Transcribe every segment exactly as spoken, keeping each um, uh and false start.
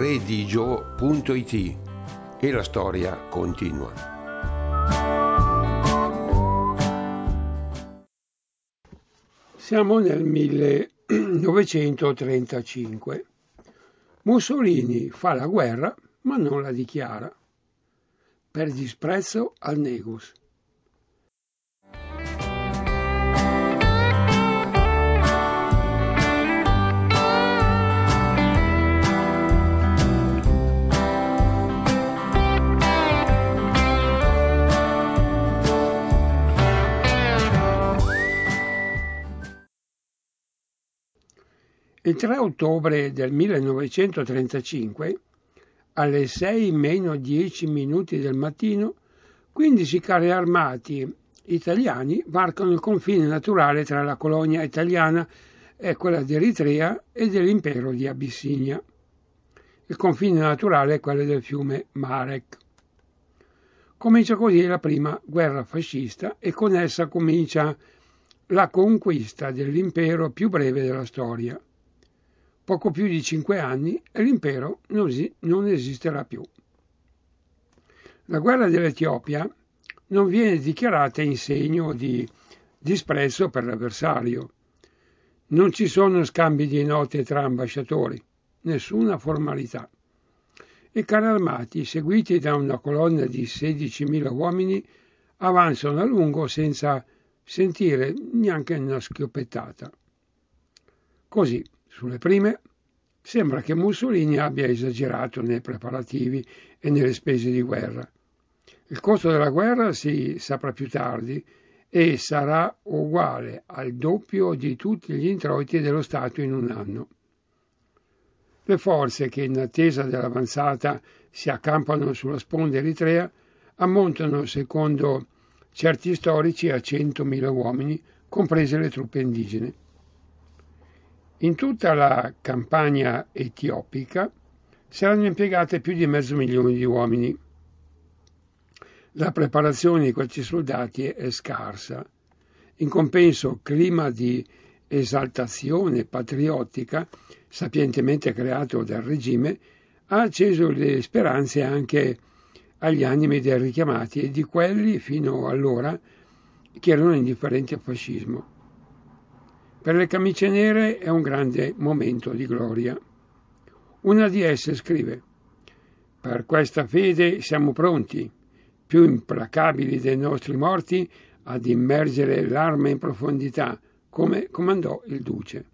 redigio punto it e la storia continua. Siamo nel millenovecentotrentacinque. Mussolini fa la guerra ma non la dichiara, per disprezzo al Negus. Il tre ottobre del millenovecentotrentacinque, alle sei meno dieci minuti del mattino, quindici carri armati italiani varcano il confine naturale tra la colonia italiana e quella di Eritrea e dell'impero di Abissinia. Il confine naturale è quello del fiume Marek. Comincia così la prima guerra fascista e con essa comincia la conquista dell'impero più breve della storia. Poco più di cinque anni e l'impero non esisterà più. La guerra dell'Etiopia non viene dichiarata in segno di disprezzo per l'avversario. Non ci sono scambi di note tra ambasciatori, nessuna formalità. I carri armati, seguiti da una colonna di sedicimila uomini, avanzano a lungo senza sentire neanche una schioppettata. Così, sulle prime, sembra che Mussolini abbia esagerato nei preparativi e nelle spese di guerra. Il costo della guerra si saprà più tardi e sarà uguale al doppio di tutti gli introiti dello Stato in un anno. Le forze che in attesa dell'avanzata si accampano sulla sponda eritrea ammontano, secondo certi storici, a centomila uomini, comprese le truppe indigene. In tutta la campagna etiopica saranno impiegate più di mezzo milione di uomini. La preparazione di questi soldati è scarsa. In compenso, clima di esaltazione patriottica, sapientemente creato dal regime, ha acceso le speranze anche agli animi dei richiamati e di quelli, fino allora, che erano indifferenti al fascismo. Per le camicie nere è un grande momento di gloria. Una di esse scrive: «Per questa fede siamo pronti, più implacabili dei nostri morti, ad immergere l'arma in profondità, come comandò il Duce».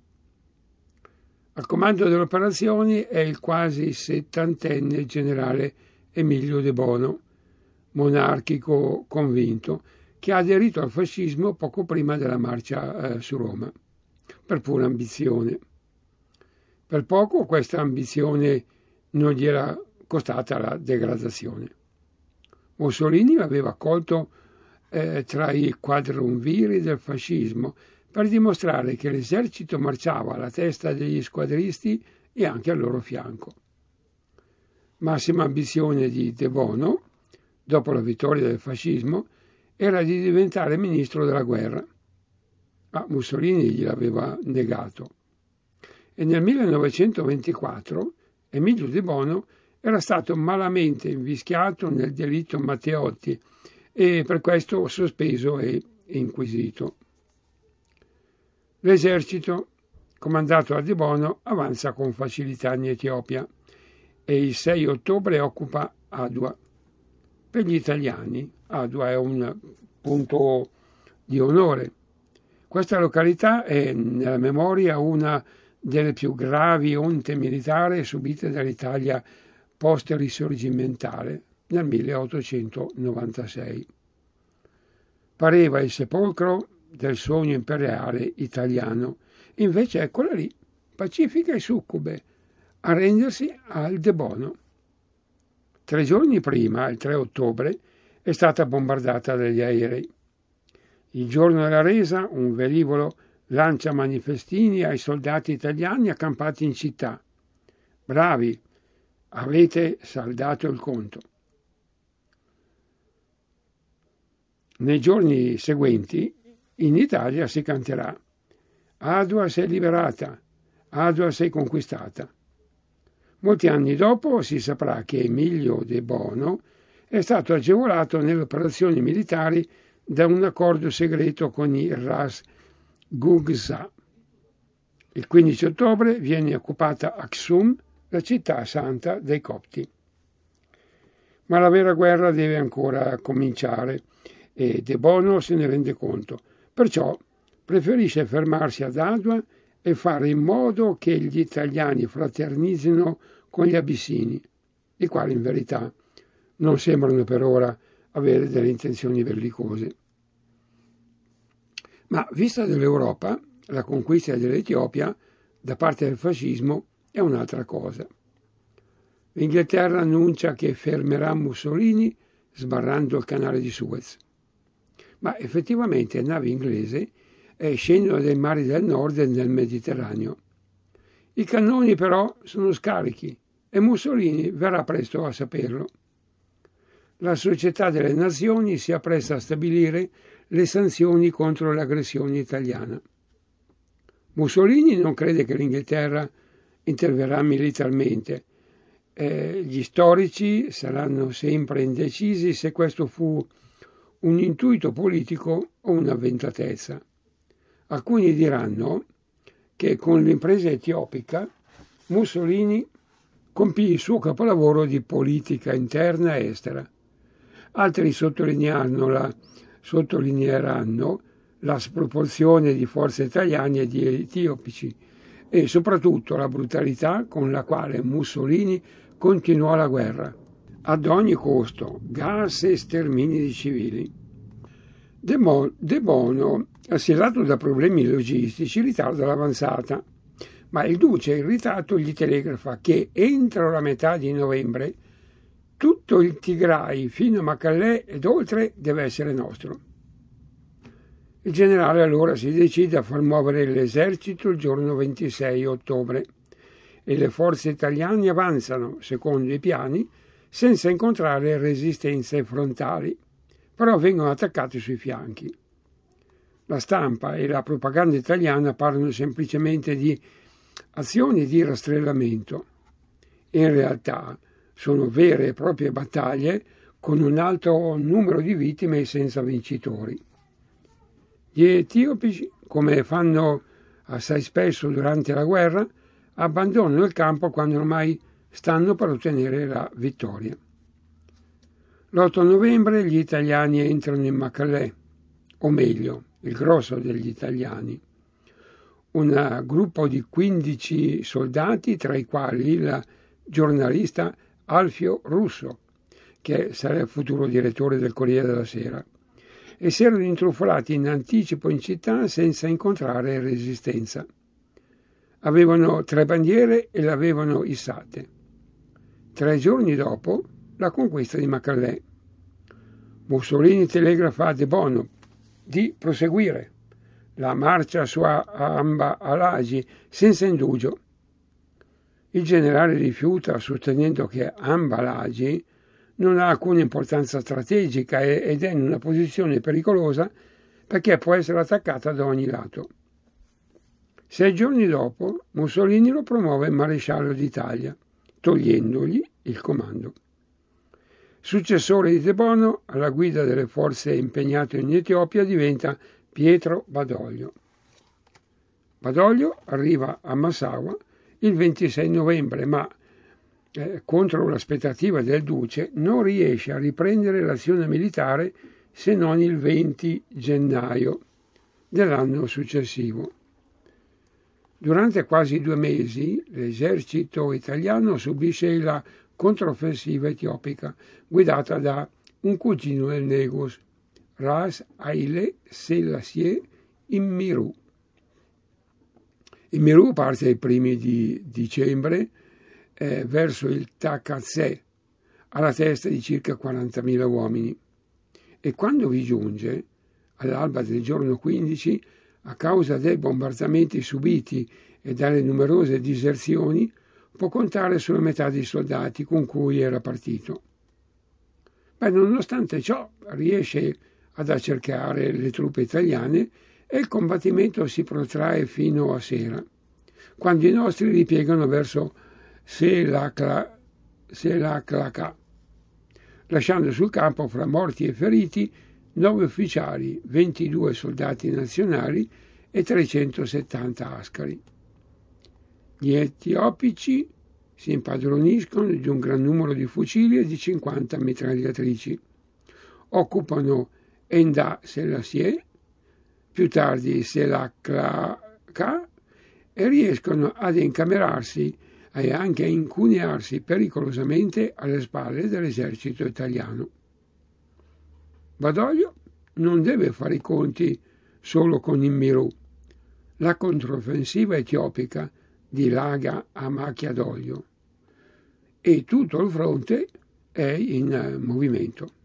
Al comando delle operazioni è il quasi settantenne generale Emilio De Bono, monarchico convinto, che ha aderito al fascismo poco prima della marcia eh, su Roma, per pura ambizione. Per poco questa ambizione non gli era costata la degradazione. Mussolini l'aveva colto eh, tra i quadrumviri del fascismo per dimostrare che l'esercito marciava alla testa degli squadristi e anche al loro fianco. Massima ambizione di De Bono, dopo la vittoria del fascismo, era di diventare ministro della guerra, ma Mussolini gliel'aveva negato. E nel millenovecentoventiquattro Emilio De Bono era stato malamente invischiato nel delitto Matteotti e per questo sospeso e inquisito. L'esercito, comandato da De Bono, avanza con facilità in Etiopia e il sei ottobre occupa Adua. Per gli italiani Adua è un punto di onore. Questa località è nella memoria una delle più gravi onte militari subite dall'Italia post-risorgimentale nel milleottocentonovantasei. Pareva il sepolcro del sogno imperiale italiano, invece eccola lì, pacifica e succube, a rendersi al De Bono. Tre giorni prima, il tre ottobre, è stata bombardata dagli aerei. Il giorno della resa, un velivolo lancia manifestini ai soldati italiani accampati in città. Bravi, avete saldato il conto. Nei giorni seguenti in Italia si canterà: Adua sei liberata, Adua sei conquistata. Molti anni dopo si saprà che Emilio De Bono è stato agevolato nelle operazioni militari da un accordo segreto con i Ras Gugsa. Il quindici ottobre viene occupata Aksum, la città santa dei Copti. Ma la vera guerra deve ancora cominciare e De Bono se ne rende conto. Perciò preferisce fermarsi ad Adua e fare in modo che gli italiani fraternizzino con gli abissini, i quali in verità non sembrano per ora avere delle intenzioni bellicose. Ma vista dall'Europa, la conquista dell'Etiopia da parte del fascismo è un'altra cosa. L'Inghilterra annuncia che fermerà Mussolini sbarrando il canale di Suez. Ma effettivamente navi inglesi eh, scendono dai mari del nord e nel Mediterraneo. I cannoni però sono scarichi e Mussolini verrà presto a saperlo. La Società delle Nazioni si appresta a stabilire le sanzioni contro l'aggressione italiana. Mussolini non crede che l'Inghilterra interverrà militarmente. Eh, gli storici saranno sempre indecisi se questo fu un intuito politico o un'avventatezza. Alcuni diranno che con l'impresa etiopica Mussolini compì il suo capolavoro di politica interna e estera. Altri sottolineeranno la, sottolineeranno la sproporzione di forze italiane e di etiopici e soprattutto la brutalità con la quale Mussolini continuò la guerra, ad ogni costo, gas e stermini di civili. De, Mo, De Bono, assediato da problemi logistici, ritarda l'avanzata, ma il duce irritato gli telegrafa che entro la metà di novembre tutto il Tigray fino a Macalè ed oltre deve essere nostro. Il generale allora si decide a far muovere l'esercito il giorno ventisei ottobre e le forze italiane avanzano, secondo i piani, senza incontrare resistenze frontali, però vengono attaccati sui fianchi. La stampa e la propaganda italiana parlano semplicemente di azioni di rastrellamento. In realtà sono vere e proprie battaglie con un alto numero di vittime e senza vincitori. Gli etiopi, come fanno assai spesso durante la guerra, abbandonano il campo quando ormai stanno per ottenere la vittoria. L'otto novembre gli italiani entrano in Macalè, o meglio, il grosso degli italiani. Un gruppo di quindici soldati, tra i quali il giornalista Alfio Russo, che sarà il futuro direttore del Corriere della Sera, e si erano intrufolati in anticipo in città senza incontrare resistenza. Avevano tre bandiere e le avevano issate. Tre giorni dopo la conquista di Macalè. Mussolini telegrafa a De Bono di proseguire la marcia su Amba Alagi senza indugio. Il generale rifiuta sostenendo che Amba Alagi non ha alcuna importanza strategica ed è in una posizione pericolosa perché può essere attaccata da ogni lato. Sei giorni dopo Mussolini lo promuove maresciallo d'Italia, togliendogli il comando. Successore di De Bono, alla guida delle forze impegnate in Etiopia, diventa Pietro Badoglio. Badoglio arriva a Massawa il ventisei novembre, ma eh, contro l'aspettativa del duce non riesce a riprendere l'azione militare se non il venti gennaio dell'anno successivo. Durante quasi due mesi l'esercito italiano subisce la controffensiva etiopica guidata da un cugino del Negus, Ras Haile Selassie Immiru. Immiru parte ai primi di dicembre eh, verso il Takatsè, alla testa di circa quarantamila uomini, e quando vi giunge, all'alba del giorno quindici, a causa dei bombardamenti subiti e dalle numerose diserzioni, può contare sulla metà dei soldati con cui era partito. Ma nonostante ciò riesce ad accerchiare le truppe italiane e il combattimento si protrae fino a sera, quando i nostri ripiegano verso Selakla, Selaklaka, lasciando sul campo fra morti e feriti nove ufficiali, ventidue soldati nazionali e trecentosettanta ascari. Gli etiopici si impadroniscono di un gran numero di fucili e di cinquanta mitragliatrici. Occupano Enda Selassie, più tardi Selaklaka, e riescono ad incamerarsi e anche a incunearsi pericolosamente alle spalle dell'esercito italiano. Badoglio non deve fare i conti solo con Immirù. La controffensiva etiopica dilaga a macchia d'olio e tutto il fronte è in movimento.